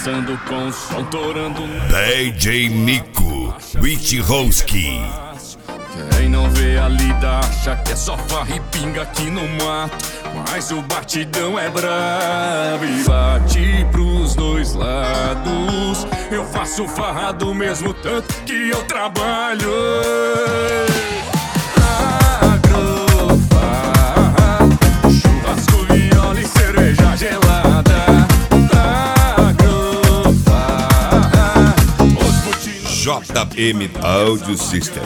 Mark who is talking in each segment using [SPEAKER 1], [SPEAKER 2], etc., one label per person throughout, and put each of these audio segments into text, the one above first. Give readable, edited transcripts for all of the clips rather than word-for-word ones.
[SPEAKER 1] passando com o som torando.
[SPEAKER 2] DJ Nico Witchowski.
[SPEAKER 1] Quem não vê a lida acha que é só farra e pinga aqui no mato, mas o batidão é brabo e bate pros dois lados. Eu faço farra do mesmo tanto que eu trabalho. Agrofarra, churrasco, viola e cerveja gelada. Agrofarra, os botinas
[SPEAKER 2] JM Audio System.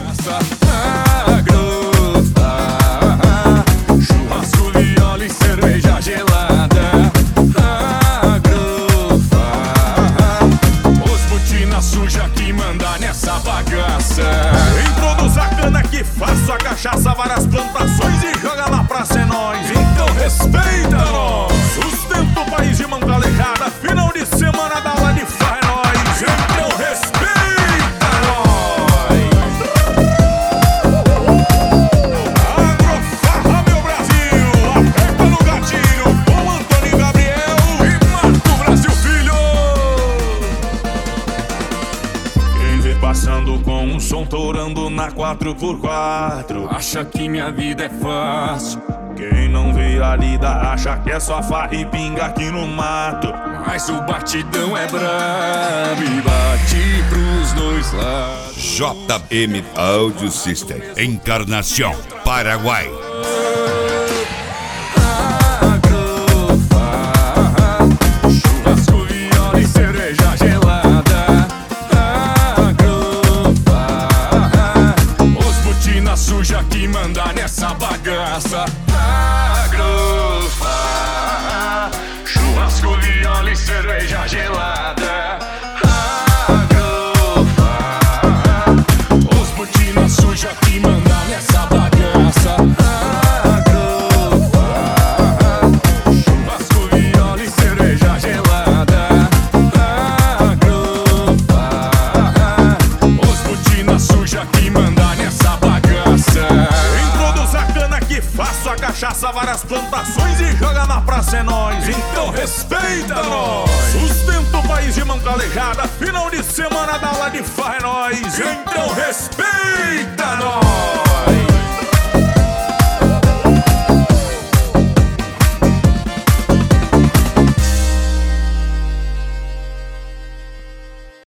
[SPEAKER 1] Agrofarra, churrasco, viola e cerveja gelada. Agrofarra, os botina suja que manda nessa bagaça.
[SPEAKER 3] Introduz a cana que faço a cachaça, várias plantações e joga lá pra ser nós. Então respeita nós. Sustenta o país de mão calejada, final de semana da aula de farra é nós. Então respeita nós. Agrofarra, meu Brasil, aperta no gatilho com Antônio Gabriel
[SPEAKER 1] E Marco Brasil Filho.
[SPEAKER 3] Quem vê passando com um som torando na 4x4
[SPEAKER 1] Acha que minha vida é fácil,
[SPEAKER 3] Quem não vê a lida acha que é só farra e pinga aqui no mato,
[SPEAKER 1] mas o batidão é brabo e bate pros dois lados.
[SPEAKER 2] JM Audio System. Encarnação, Paraguai.
[SPEAKER 1] Agrofarra, churrasco, viola e cerveja gelada. Agrofarra, os botina suja que manda nessa bagaça. Agrofarra, churrasco, viola e cerveja gelada. Agrofarra, os botina suja que manda nessa bagaça. Agrofarra, churrasco, viola e cerveja gelada. Agrofarra, os botina suja que manda nessa bagaça.
[SPEAKER 3] introduz a cana que faço a cachaça, várias plantações e joga na praça é nós. Então respeita nós. Sustenta o país de mão calejada, final de semana da aula de farra é nós. Então respeita nós.